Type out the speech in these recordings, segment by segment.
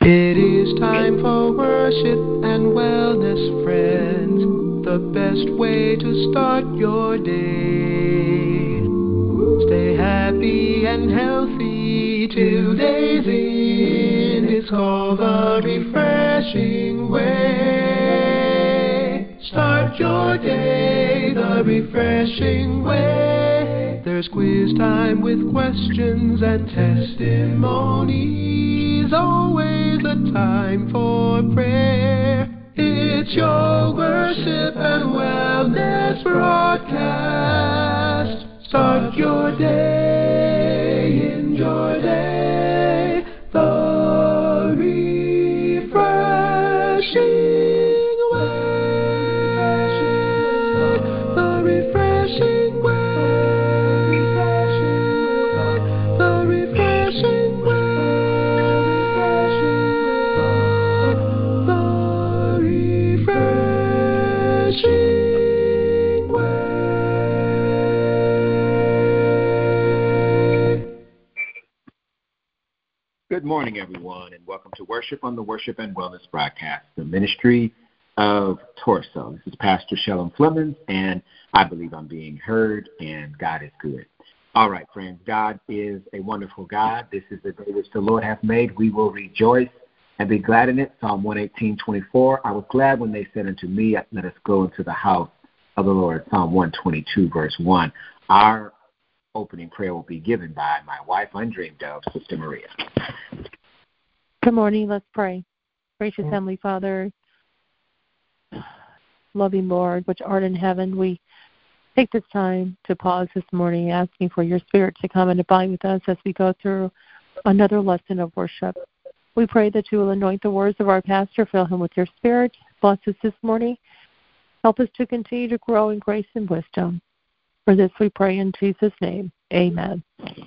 It is time for worship and wellness, friends. The best way to start your day. Stay happy and healthy. Today's in. It's called the refreshing way. Start your day the refreshing way. There's quiz time with questions and testimonies. Always a time for prayer. It's your worship and wellness broadcast. Start your day, enjoy day, the refreshing way, the refreshing way, the refreshing Good morning, everyone, and welcome to Worship on the Worship and Wellness broadcast, the ministry of Torso. This is Pastor Shalom Flemons, and I believe I'm being heard, and God is good. All right, friends, God is a wonderful God. This is the day which the Lord hath made. We will rejoice and be glad in it. Psalm 118:24. I was glad when they said unto me, let us go into the house of the Lord. Psalm 122, verse 1. Our opening prayer will be given by my wife, undreamed of, Sister Maria. Good morning. Let's pray. Gracious Heavenly Father, loving Lord, which art in heaven, we take this time to pause this morning, asking for your Spirit to come and abide with us as we go through another lesson of worship. We pray that you will anoint the words of our pastor, fill him with your Spirit. Bless us this morning. Help us to continue to grow in grace and wisdom. For this we pray in Jesus' name. Amen.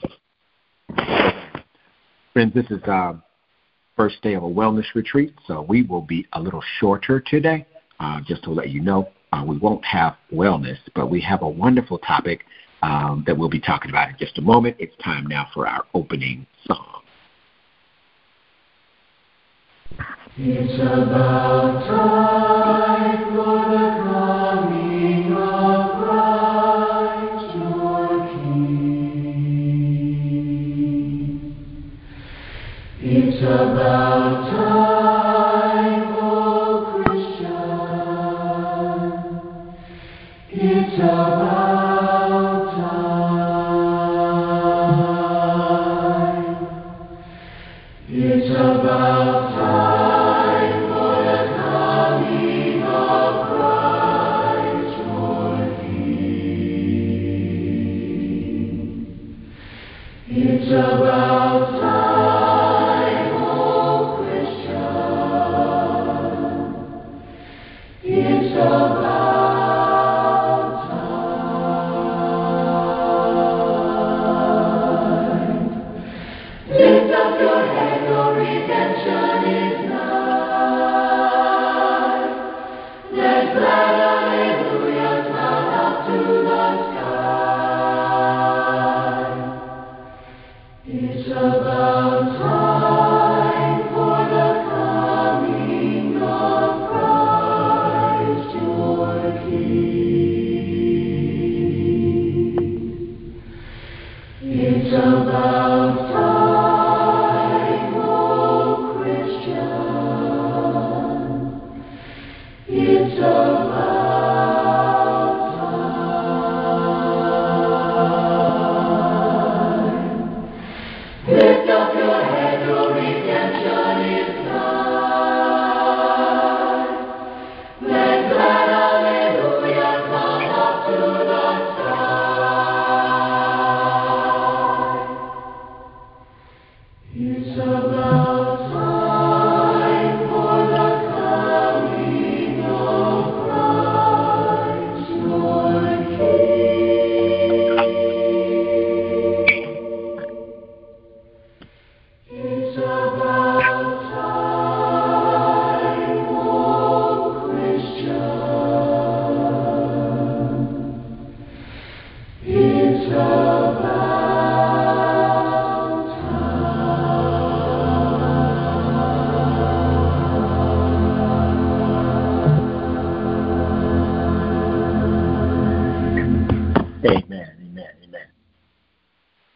Friends, this is first day of a wellness retreat, so we will be a little shorter today. Just to let you know, we won't have wellness, but we have a wonderful topic that we'll be talking about in just a moment. It's time now for our opening song. It's about time for the coming of Christ your King. It's about time, oh Christian. It's about time. It's about time for the coming of Christ your King. It's about time, oh Christian. It's about time. Lift up your head, your redemption is nigh. Let glad hallelujahs mount up to the sky. It's about time for the coming of Christ your King. It's about time, oh Christian. It's about time. Lift up your head, your redemption is nigh. Let glad hallelujahs mount up to the sky.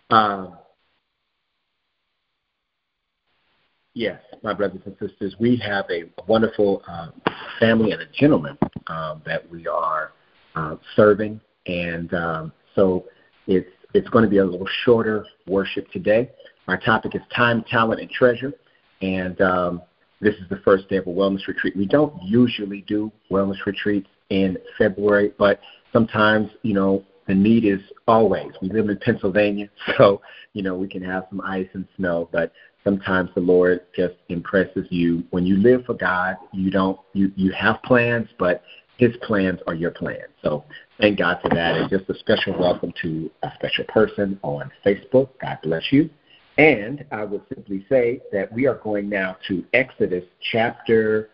Yes, my brothers and sisters, we have a wonderful family and a gentleman that we are serving, and so it's going to be a little shorter worship today. Our topic is time, talent, and treasure, and this is the first day of a wellness retreat. We don't usually do wellness retreats in February, but sometimes, the need is always. We live in Pennsylvania, so, we can have some ice and snow, but sometimes the Lord just impresses you. When you live for God, you have plans, but His plans are your plans. So thank God for that. And just a special welcome to a special person on Facebook. God bless you. And I would simply say that we are going now to Exodus chapter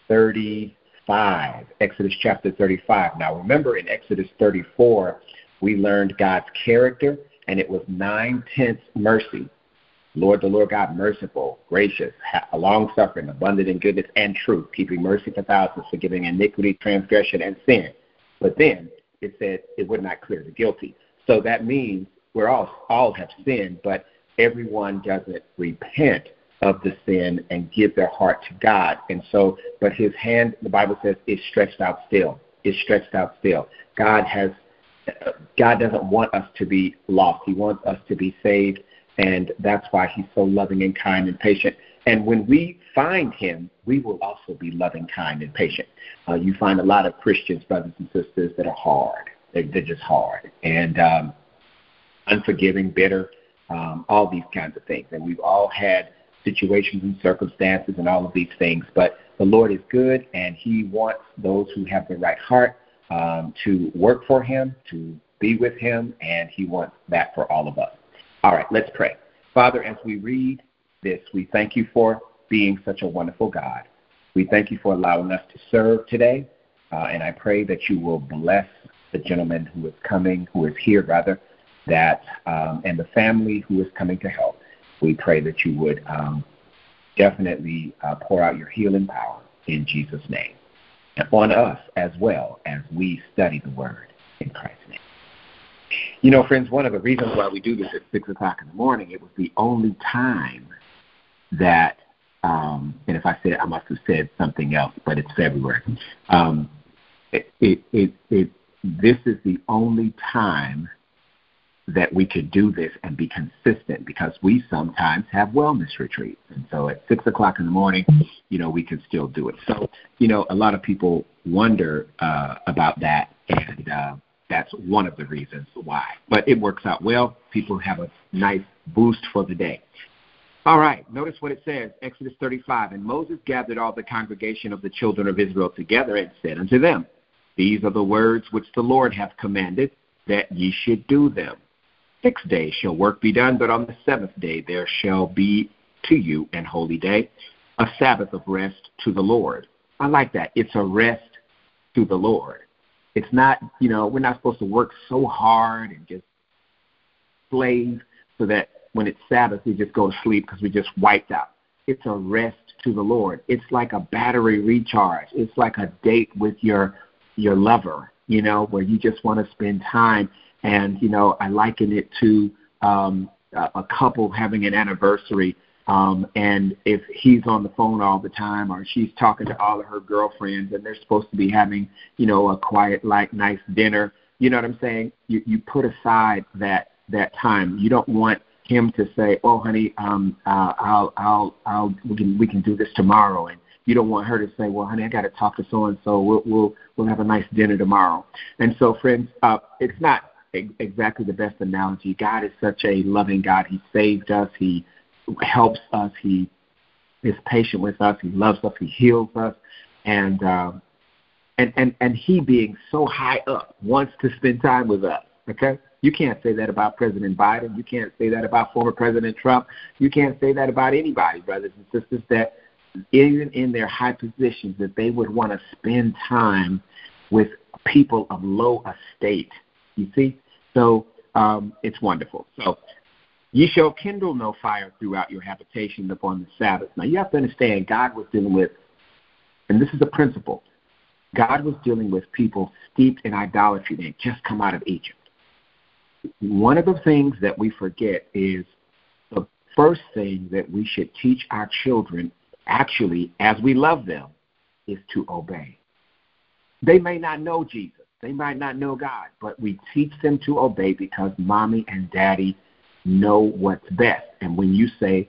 35. Exodus chapter 35. Now remember, in Exodus 34, we learned God's character, and it was 9/10 mercy. Lord, the Lord God, merciful, gracious, long-suffering, abundant in goodness and truth, keeping mercy for thousands, forgiving iniquity, transgression, and sin. But then it said it would not clear the guilty. So that means we're all have sinned, but everyone doesn't repent of the sin and give their heart to God. And so, but His hand, the Bible says, is stretched out still. It's stretched out still. God doesn't want us to be lost. He wants us to be saved. And that's why He's so loving and kind and patient. And when we find Him, we will also be loving, kind, and patient. You find a lot of Christians, brothers and sisters, that are hard. They're just hard and unforgiving, bitter, all these kinds of things. And we've all had situations and circumstances and all of these things. But the Lord is good, and He wants those who have the right heart to work for Him, to be with Him, and He wants that for all of us. All right, let's pray. Father, as we read this, we thank You for being such a wonderful God. We thank You for allowing us to serve today, and I pray that You will bless the gentleman who is here, that and the family who is coming to help. We pray that You would definitely pour out Your healing power in Jesus' name, and on us as well as we study the Word in Christ's name. Friends, one of the reasons why we do this at 6 o'clock in the morning, it was the only time that, and if I said, I must have said something else, but it's February. This is the only time that we could do this and be consistent, because we sometimes have wellness retreats. And so at 6 o'clock in the morning, we can still do it. So, a lot of people wonder about that, and that's one of the reasons why. But it works out well. People have a nice boost for the day. All right, notice what it says, Exodus 35. And Moses gathered all the congregation of the children of Israel together and said unto them, These are the words which the Lord hath commanded, that ye should do them. 6 days shall work be done, but on the seventh day there shall be to you an holy day, a Sabbath of rest to the Lord. I like that. It's a rest to the Lord. It's not, we're not supposed to work so hard and just slave so that when it's Sabbath we just go to sleep because we just wiped out. It's a rest to the Lord. It's like a battery recharge. It's like a date with your lover, where you just want to spend time. And, I liken it to a couple having an anniversary. And if he's on the phone all the time, or she's talking to all of her girlfriends, and they're supposed to be having, a quiet, nice dinner, you know what I'm saying? You put aside that time. You don't want him to say, "Oh, honey, we can do this tomorrow," and you don't want her to say, "Well, honey, I got to talk to so and so. We'll have a nice dinner tomorrow." And so, friends, it's not exactly the best analogy. God is such a loving God. He saved us. He helps us. He is patient with us. He loves us. He heals us, and he, being so high up, wants to spend time with us. Okay, you can't say that about President Biden. You can't say that about former President Trump. You can't say that about anybody, brothers and sisters, that even in their high positions, that they would want to spend time with people of low estate. You see, so it's wonderful. So, ye shall kindle no fire throughout your habitation upon the Sabbath. Now, you have to understand, God was dealing with, and this is a principle, God was dealing with people steeped in idolatry. They had just come out of Egypt. one of the things that we forget is the first thing that we should teach our children, actually, as we love them, is to obey. They may not know Jesus. They might not know God, but we teach them to obey because mommy and daddy know what's best. And when you say,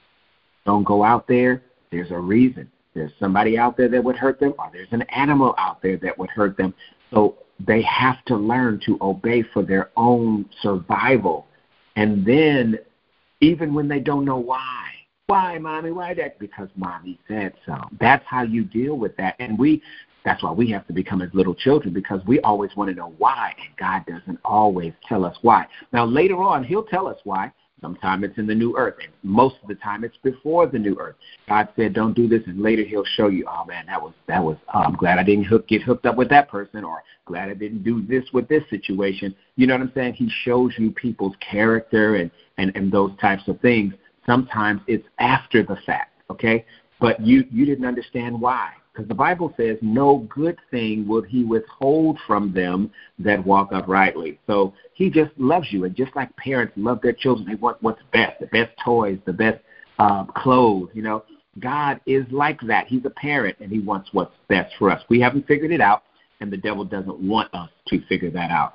don't go out there, there's a reason. There's somebody out there that would hurt them, or there's an animal out there that would hurt them. So they have to learn to obey for their own survival. And then, even when they don't know why, mommy, why that? Because mommy said so. That's how you deal with that. And that's why we have to become as little children, because we always want to know why, and God doesn't always tell us why. Now, later on, he'll tell us why. Sometimes it's in the new earth, and most of the time it's before the new earth. God said, don't do this, and later he'll show you, oh, man, that was I'm glad I didn't get hooked up with that person, or glad I didn't do this with this situation. You know what I'm saying? He shows you people's character and those types of things. Sometimes it's after the fact, okay? But you didn't understand why. Because the Bible says, no good thing will he withhold from them that walk uprightly. So he just loves you. And just like parents love their children, they want what's best, the best toys, the best clothes. You know, God is like that. He's a parent, and he wants what's best for us. We haven't figured it out, and the devil doesn't want us to figure that out.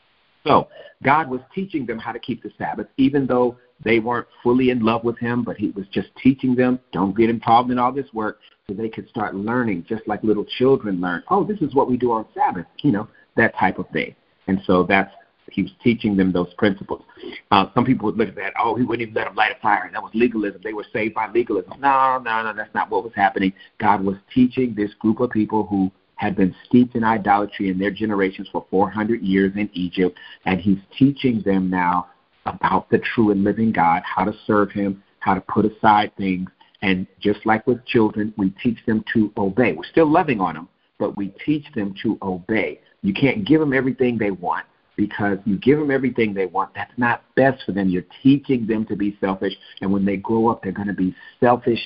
So God was teaching them how to keep the Sabbath, even though they weren't fully in love with him, but he was just teaching them, don't get involved in all this work, so they could start learning just like little children learn. Oh, this is what we do on Sabbath, you know, that type of thing. And so he was teaching them those principles. Some people would look at that, he wouldn't even let them light a fire. That was legalism. They were saved by legalism. No, that's not what was happening. God was teaching this group of people who had been steeped in idolatry in their generations for 400 years in Egypt, and he's teaching them now about the true and living God, how to serve him, how to put aside things. And just like with children, we teach them to obey. We're still loving on them, but we teach them to obey. You can't give them everything they want, because you give them everything they want, that's not best for them. You're teaching them to be selfish, and when they grow up, they're going to be selfish,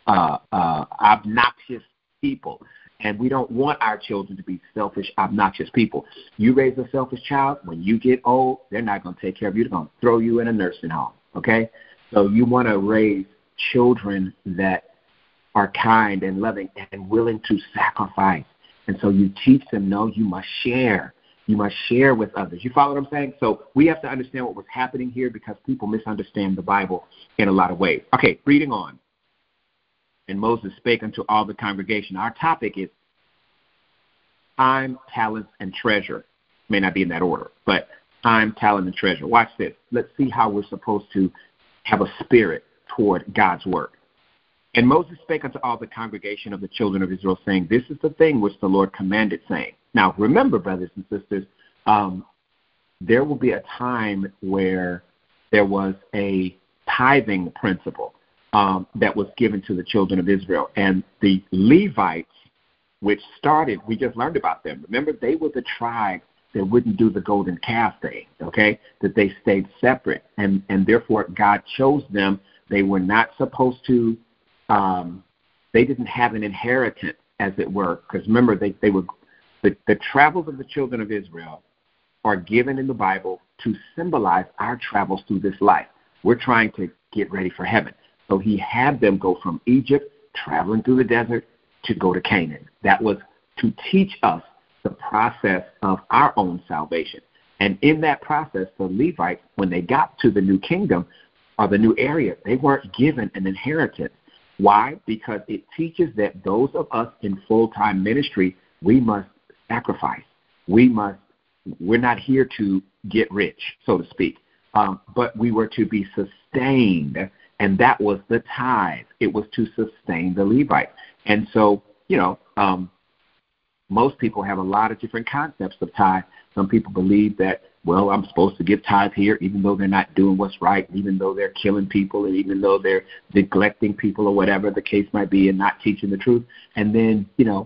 obnoxious people. And we don't want our children to be selfish, obnoxious people. You raise a selfish child, when you get old, they're not going to take care of you. They're going to throw you in a nursing home, okay? So you want to raise children that are kind and loving and willing to sacrifice. And so you teach them, no, you must share. You must share with others. You follow what I'm saying? So we have to understand what was happening here, because people misunderstand the Bible in a lot of ways. Okay, reading on. And Moses spake unto all the congregation. Our topic is time, talents, and treasure. May not be in that order, but time, talent, and treasure. Watch this. Let's see how we're supposed to have a spirit toward God's work. And Moses spake unto all the congregation of the children of Israel, saying, this is the thing which the Lord commanded, saying. Now, remember, brothers and sisters, there will be a time where there was a tithing principle that was given to the children of Israel. And the Levites, which started, we just learned about them. Remember, they were the tribe that wouldn't do the golden calf thing, okay, that they stayed separate. And therefore, God chose them. They were not supposed to, they didn't have an inheritance, as it were, because remember, they were, the travels of the children of Israel are given in the Bible to symbolize our travels through this life. We're trying to get ready for heaven. So he had them go from Egypt, traveling through the desert, to go to Canaan. That was to teach us the process of our own salvation. And in that process, the Levites, when they got to the new kingdom or the new area, they weren't given an inheritance. Why? Because it teaches that those of us in full-time ministry, we must sacrifice. We're not here to get rich, so to speak, but we were to be sustained. And that was the tithe. It was to sustain the Levites. And so, most people have a lot of different concepts of tithe. Some people believe that, well, I'm supposed to give tithe here, even though they're not doing what's right, even though they're killing people, and even though they're neglecting people or whatever the case might be and not teaching the truth. And then,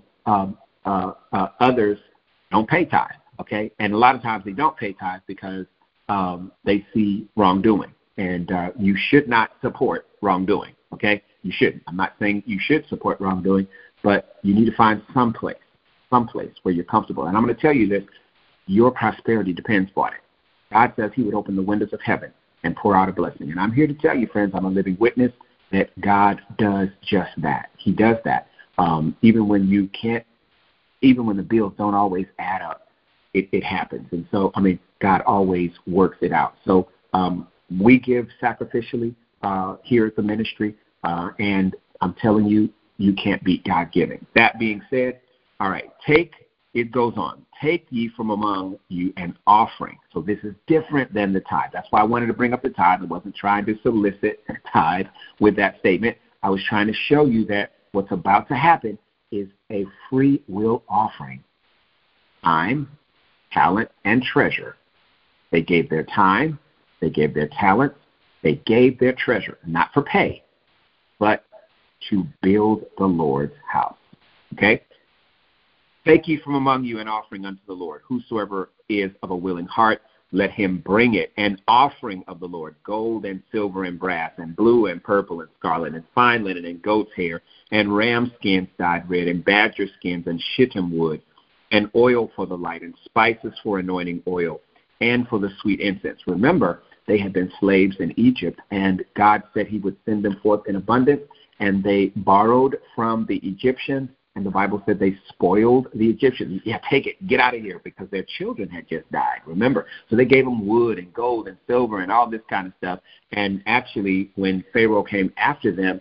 others don't pay tithe, okay? And a lot of times they don't pay tithe because they see wrongdoing. And you should not support wrongdoing, okay? You shouldn't. I'm not saying you should support wrongdoing, but you need to find some place where you're comfortable. And I'm going to tell you this, your prosperity depends on it. God says he would open the windows of heaven and pour out a blessing. And I'm here to tell you, friends, I'm a living witness that God does just that. He does that. Even when the bills don't always add up, it happens. And so, God always works it out. So we give sacrificially here at the ministry, and I'm telling you, you can't beat God giving. That being said, all right, it goes on. Take ye from among you an offering. So this is different than the tithe. That's why I wanted to bring up the tithe. I wasn't trying to solicit a tithe with that statement. I was trying to show you that what's about to happen is a free will offering. Time, talent, and treasure. They gave their time, they gave their talents, they gave their treasure, not for pay, but to build the Lord's house. Okay? Take ye from among you an offering unto the Lord. Whosoever is of a willing heart, let him bring it. An offering of the Lord, gold and silver and brass and blue and purple and scarlet and fine linen and goat's hair and ram skins dyed red and badger skins and shittim wood and oil for the light and spices for anointing oil and for the sweet incense. Remember, they had been slaves in Egypt, and God said he would send them forth in abundance, and they borrowed from the Egyptians. And the Bible said they spoiled the Egyptians. Yeah, take it. Get out of here, because their children had just died, remember. So they gave them wood and gold and silver and all this kind of stuff. And actually, when Pharaoh came after them,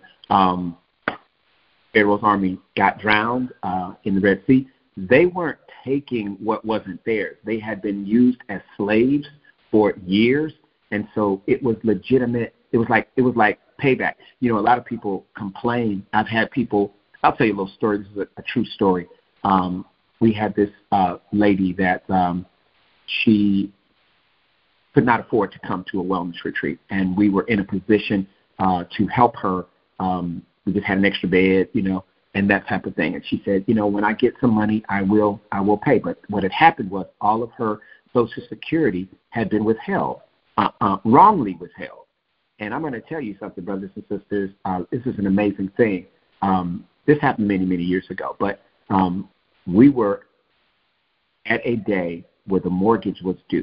Pharaoh's army got drowned in the Red Sea. They weren't taking what wasn't theirs. They had been used as slaves for years. And so it was legitimate. It was like payback. You know, a lot of people complain. I've had people. I'll tell you a little story. This is a true story. We had this lady that she could not afford to come to a wellness retreat, and we were in a position to help her. We just had an extra bed, and that type of thing. And she said, when I get some money, I will pay. But what had happened was all of her Social Security had been withheld, wrongly withheld. And I'm going to tell you something, brothers and sisters. This is an amazing thing. This happened many, many years ago, but we were at a day where the mortgage was due,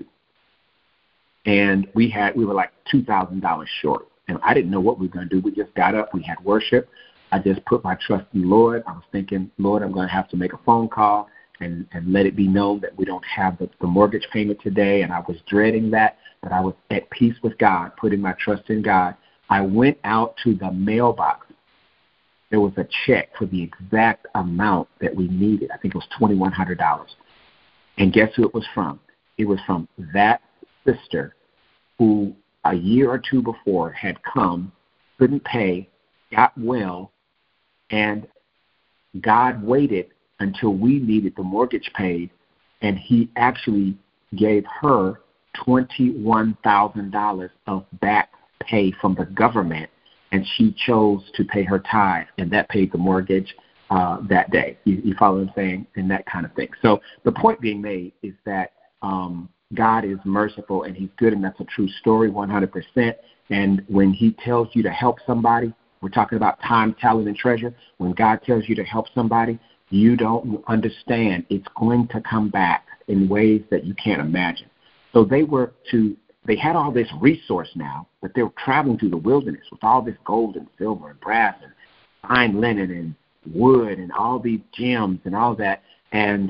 and we were like $2,000 short, and I didn't know what we were going to do. We just got up, we had worship. I just put my trust in the Lord. I was thinking, Lord, I'm going to have to make a phone call and let it be known that we don't have the mortgage payment today, and I was dreading that, but I was at peace with God, putting my trust in God. I went out to the mailbox. There was a check for the exact amount that we needed. I think it was $2,100. And guess who it was from? It was from that sister who a year or two before had come, couldn't pay, got well, and God waited until we needed the mortgage paid, and he actually gave her $21,000 of back pay from the government. And she chose to pay her tithe, and that paid the mortgage that day. You follow what I'm saying? And that kind of thing. So the point being made is that God is merciful, and he's good, and that's a true story, 100%. And when he tells you to help somebody, we're talking about time, talent, and treasure. When God tells you to help somebody, you don't understand. It's going to come back in ways that you can't imagine. So they had all this resource now, but they were traveling through the wilderness with all this gold and silver and brass and fine linen and wood and all these gems and all that. And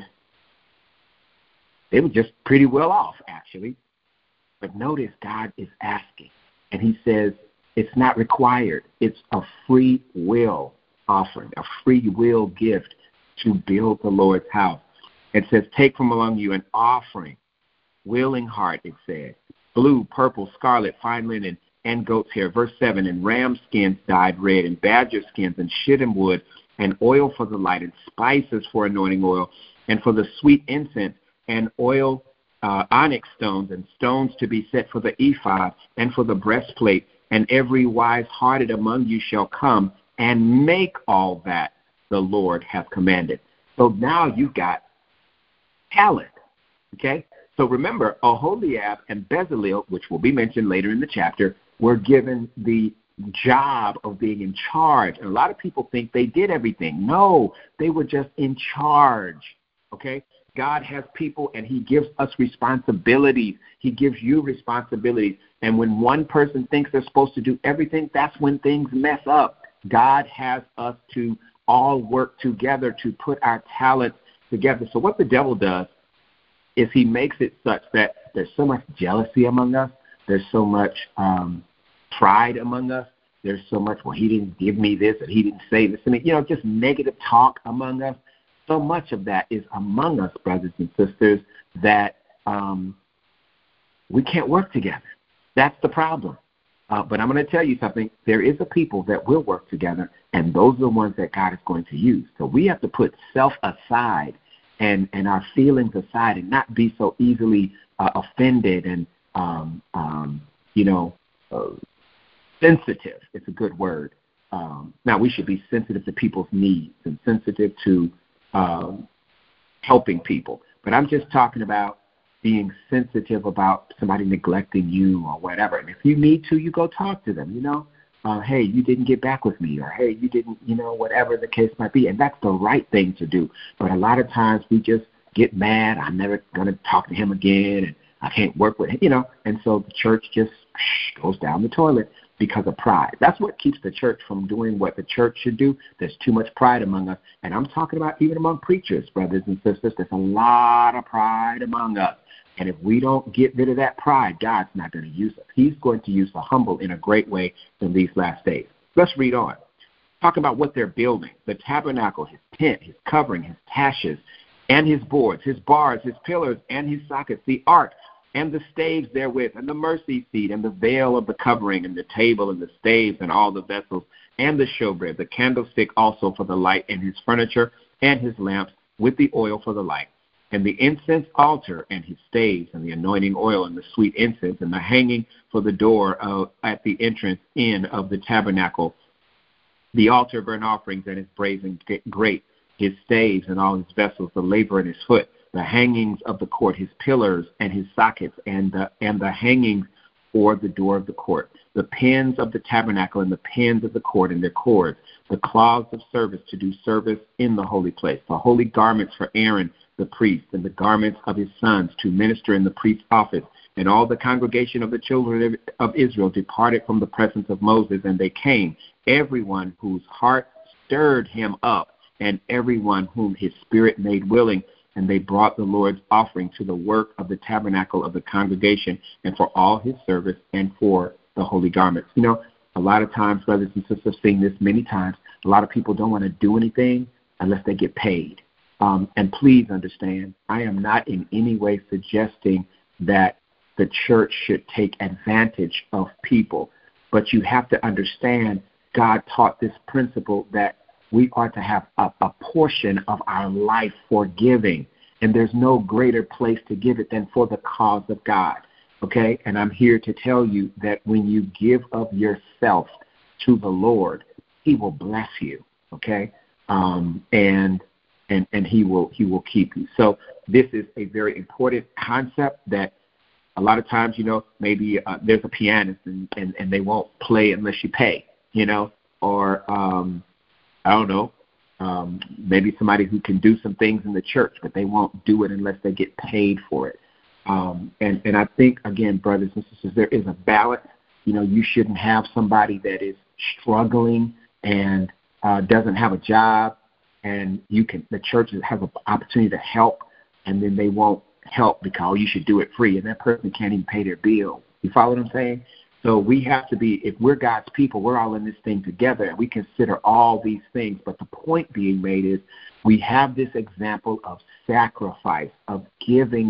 they were just pretty well off, actually. But notice God is asking. And he says it's not required. It's a free will offering, a free will gift to build the Lord's house. It says, take from among you an offering, willing heart, it said. Blue, purple, scarlet, fine linen, and goat's hair. Verse 7, and ram skins dyed red, and badger skins, and shittim wood, and oil for the light, and spices for anointing oil, and for the sweet incense, and oil, onyx stones, and stones to be set for the ephod, and for the breastplate, and every wise-hearted among you shall come and make all that the Lord hath commanded. So now you've got talent, okay? So remember, Aholiab and Bezalel, which will be mentioned later in the chapter, were given the job of being in charge. And a lot of people think they did everything. No, they were just in charge, okay? God has people, and he gives us responsibilities. He gives you responsibilities. And when one person thinks they're supposed to do everything, that's when things mess up. God has us to all work together to put our talents together. So what the devil does is he makes it such that there's so much jealousy among us. There's so much pride among us. There's so much, well, he didn't give me this and he didn't say this. And, just negative talk among us. So much of that is among us, brothers and sisters, that we can't work together. That's the problem. But I'm going to tell you something. There is a people that will work together, and those are the ones that God is going to use. So we have to put self aside and our feelings aside and not be so easily offended and, sensitive. It's a good word. Now, we should be sensitive to people's needs and sensitive to helping people. But I'm just talking about being sensitive about somebody neglecting you or whatever. And if you need to, you go talk to them, hey, you didn't get back with me, or hey, you didn't, whatever the case might be. And that's the right thing to do. But a lot of times we just get mad. I'm never going to talk to him again, and I can't work with him, And so the church just goes down the toilet because of pride. That's what keeps the church from doing what the church should do. There's too much pride among us. And I'm talking about even among preachers, brothers and sisters. There's a lot of pride among us. And if we don't get rid of that pride, God's not going to use us. He's going to use the humble in a great way in these last days. Let's read on. Talk about what they're building. The tabernacle, his tent, his covering, his taches, and his boards, his bars, his pillars, and his sockets, the ark, and the staves therewith, and the mercy seat, and the veil of the covering, and the table, and the staves, and all the vessels, and the showbread, the candlestick also for the light, and his furniture, and his lamps, with the oil for the light, and the incense altar, and his staves, and the anointing oil, and the sweet incense, and the hanging for the door at the entrance in of the tabernacle, the altar of burnt offerings, and his brazen grate, his staves, and all his vessels, the laver in his foot, the hangings of the court, his pillars and his sockets, and the hangings for the door of the court, the pins of the tabernacle and the pins of the court and their cords, the cloths of service to do service in the holy place, the holy garments for Aaron the priest, and the garments of his sons to minister in the priest's office. And all the congregation of the children of Israel departed from the presence of Moses, and they came, everyone whose heart stirred him up, and everyone whom his spirit made willing. And they brought the Lord's offering to the work of the tabernacle of the congregation, and for all his service, and for the holy garments. A lot of times, brothers and sisters, I've seen this many times, a lot of people don't want to do anything unless they get paid. And please understand, I am not in any way suggesting that the church should take advantage of people. But you have to understand, God taught this principle that we are to have a portion of our life for giving. And there's no greater place to give it than for the cause of God. Okay? And I'm here to tell you that when you give of yourself to the Lord, he will bless you. Okay? And he will keep you. So this is a very important concept that a lot of times, maybe there's a pianist and they won't play unless you pay, or I don't know, maybe somebody who can do some things in the church, but they won't do it unless they get paid for it. And I think, again, brothers and sisters, there is a balance. You shouldn't have somebody that is struggling and doesn't have a job, and the church has an opportunity to help, and then they won't help because you should do it free, and that person can't even pay their bill. You follow what I'm saying? So we have to be, if we're God's people, we're all in this thing together, and we consider all these things. But the point being made is we have this example of sacrifice, of giving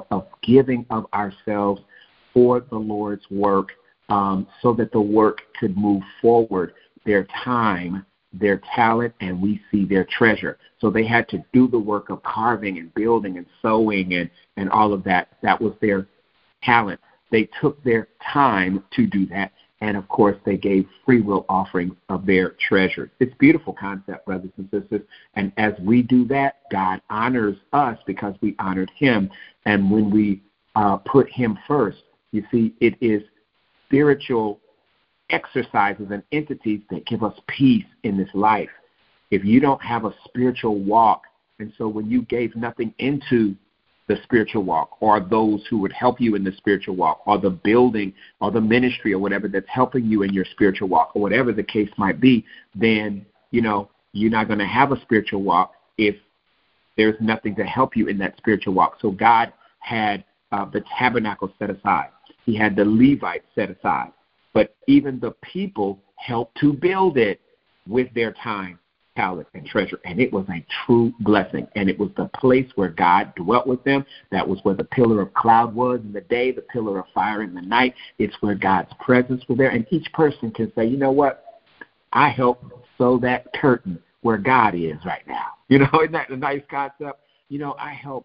of ourselves for the Lord's work, so that the work could move forward, their time, their talent, and we see their treasure. So they had to do the work of carving and building and sewing and all of that. That was their talent. They took their time to do that, and of course they gave free will offerings of their treasure. It's a beautiful concept, brothers and sisters, and as we do that, God honors us because we honored him. And when we put him first, you see, it is spiritual exercises and entities that give us peace in this life. If you don't have a spiritual walk And so when you gave nothing into the spiritual walk, or those who would help you in the spiritual walk, or the building or the ministry or whatever that's helping you in your spiritual walk, or whatever the case might be, then, you're not going to have a spiritual walk if there's nothing to help you in that spiritual walk. So God had the tabernacle set aside. He had the Levites set aside. But even the people helped to build it with their time, talent, and treasure. And it was a true blessing. And it was the place where God dwelt with them. That was where the pillar of cloud was in the day, the pillar of fire in the night. It's where God's presence was there. And each person can say, you know what? I helped sew that curtain where God is right now. Isn't that a nice concept? I help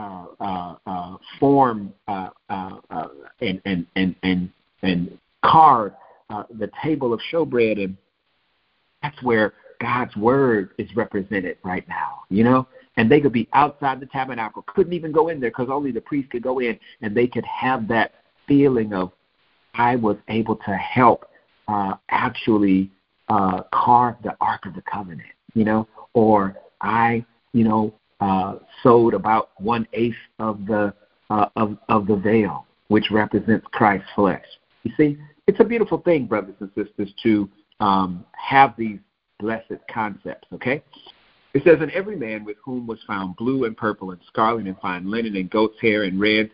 form and carve the table of showbread, and that's where God's word is represented right now. And they could be outside the tabernacle, couldn't even go in there because only the priest could go in, and they could have that feeling of, I was able to help actually carve the Ark of the Covenant, or I, sewed about 1/8 of the veil, which represents Christ's flesh. You see, it's a beautiful thing, brothers and sisters, to have these blessed concepts, okay? It says, and every man with whom was found blue and purple and scarlet and fine linen and goat's hair and red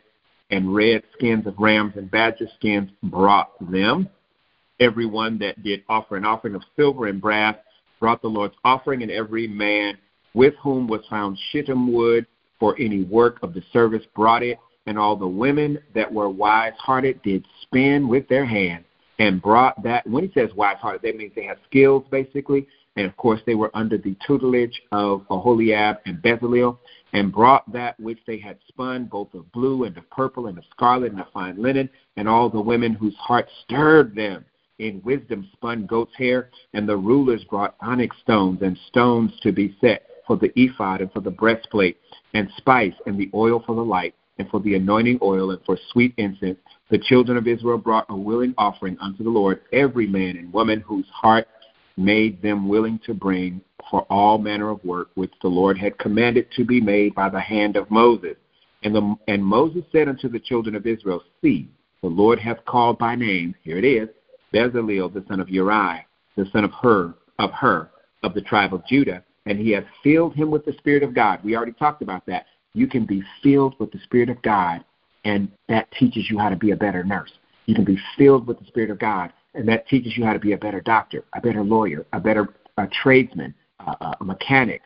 skins of rams and badger skins brought them. Everyone that did offer an offering of silver and brass brought the Lord's offering, and every man with whom was found shittim wood for any work of the service brought it, and all the women that were wise-hearted did spin with their hands and brought that. When he says wise-hearted, that means they had skills, basically, and, of course, they were under the tutelage of Aholiab and Bezalel, and brought that which they had spun, both of blue and of purple and of scarlet and of fine linen, and all the women whose hearts stirred them in wisdom spun goat's hair, and the rulers brought onyx stones and stones to be set for the ephod and for the breastplate, and spice and the oil for the light, and for the anointing oil and for sweet incense. The children of Israel brought a willing offering unto the Lord, every man and woman whose heart made them willing to bring for all manner of work which the Lord had commanded to be made by the hand of Moses. And Moses said unto the children of Israel, see, the Lord hath called by name, here it is, Bezalel, the son of Uri, the son of Hur, of the tribe of Judah, and he hath filled him with the Spirit of God. We already talked about that. You can be filled with the Spirit of God, and that teaches you how to be a better nurse. You can be filled with the Spirit of God, and that teaches you how to be a better doctor, a better lawyer, a tradesman, a mechanic.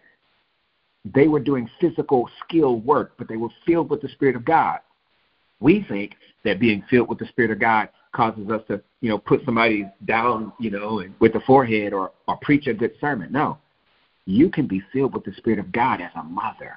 They were doing physical skill work, but they were filled with the Spirit of God. We think that being filled with the Spirit of God causes us to, put somebody down, and with the forehead or preach a good sermon. No. You can be filled with the Spirit of God as a mother.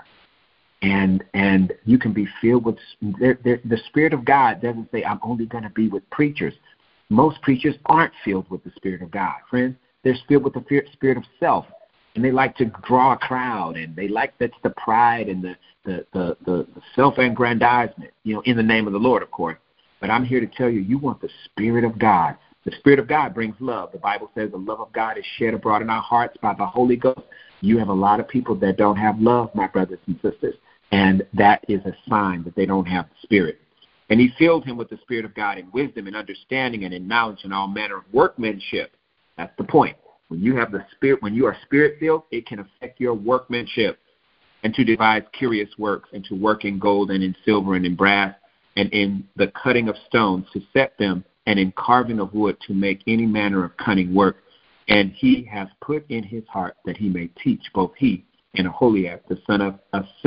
And you can be filled with the Spirit of God doesn't say I'm only going to be with preachers. Most preachers aren't filled with the Spirit of God, friends. They're filled with the spirit of self, and they like to draw a crowd, and they like that's the pride and the self-aggrandizement, in the name of the Lord, of course. But I'm here to tell you, you want the Spirit of God. The Spirit of God brings love. The Bible says the love of God is shed abroad in our hearts by the Holy Ghost. You have a lot of people that don't have love, my brothers and sisters, and that is a sign that they don't have the Spirit. And he filled him with the Spirit of God in wisdom and understanding and in knowledge and all manner of workmanship. That's the point. When you have the Spirit, when you are Spirit-filled, it can affect your workmanship, and to devise curious works, and to work in gold and in silver and in brass, and in the cutting of stones to set them, and in carving of wood to make any manner of cunning work. And he has put in his heart that he may teach, both he and Aholiab, the son of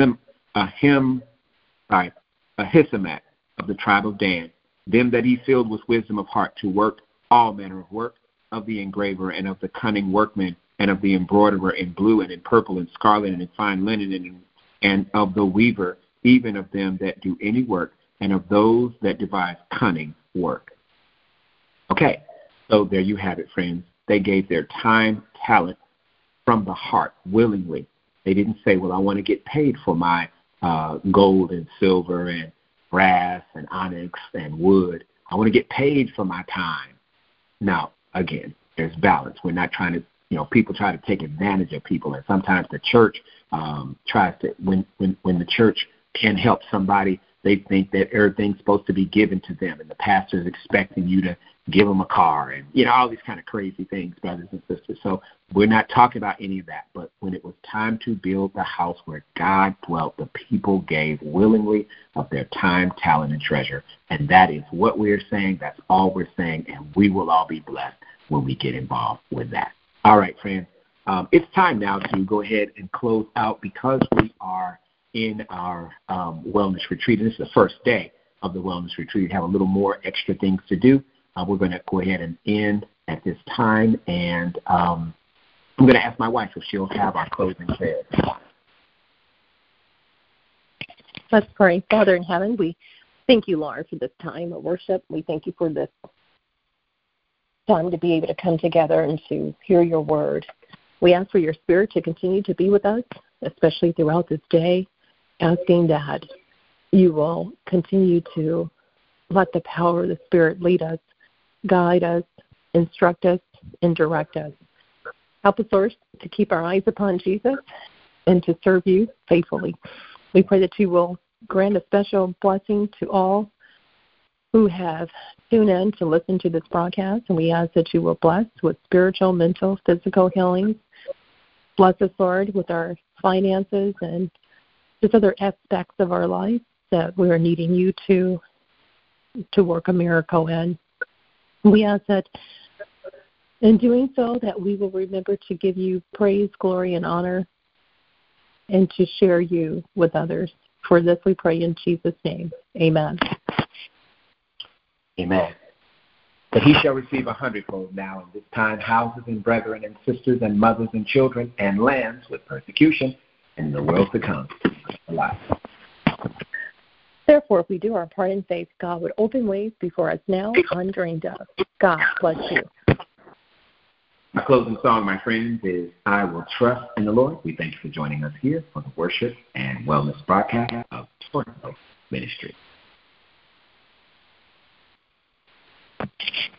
Ahisamach of the tribe of Dan, them that he filled with wisdom of heart to work all manner of work, of the engraver and of the cunning workman, and of the embroiderer in blue and in purple and scarlet and in fine linen, and of the weaver, even of them that do any work, and of those that devise cunning work. Okay, so there you have it, friends. They gave their time, talent from the heart willingly. They didn't say, well, I want to get paid for my gold and silver and brass and onyx and wood. I want to get paid for my time. Now, again, there's balance. We're not trying to people try to take advantage of people, and sometimes the church tries to. When the church can help somebody, they think that everything's supposed to be given to them, and the pastor is expecting you to give them a car, and all these kind of crazy things, brothers and sisters. So we're not talking about any of that. But when it was time to build the house where God dwelt, the people gave willingly of their time, talent, and treasure. And that is what we're saying. That's all we're saying, and we will all be blessed when we get involved with that. All right, friends. It's time now to go ahead and close out because we are in our wellness retreat. And this is the first day of the wellness retreat. We have a little more extra things to do. We're going to go ahead and end at this time, and I'm going to ask my wife if she'll have our closing prayer. Let's pray. Father in heaven, we thank you, Lord, for this time of worship. We thank you for this time to be able to come together and to hear your word. We ask for your Spirit to continue to be with us, especially throughout this day, asking that you will continue to let the power of the Spirit lead us, guide us, instruct us, and direct us. Help us, Lord, to keep our eyes upon Jesus and to serve you faithfully. We pray that you will grant a special blessing to all who have tuned in to listen to this broadcast, and we ask that you will bless with spiritual, mental, physical healing. Bless us, Lord, with our finances and just other aspects of our life that we are needing you to work a miracle in. We ask that in doing so that we will remember to give you praise, glory, and honor and to share you with others. For this we pray in Jesus' name. Amen. Amen. But he shall receive 100-fold now in this time houses and brethren and sisters and mothers and children and lands with persecution and in the world to come. Alive. Therefore, if we do our part in faith, God would open ways before us now undreamed of. God bless you. My closing song, my friends, is I Will Trust in the Lord. We thank you for joining us here for the Worship and Wellness broadcast of Torso Ministry.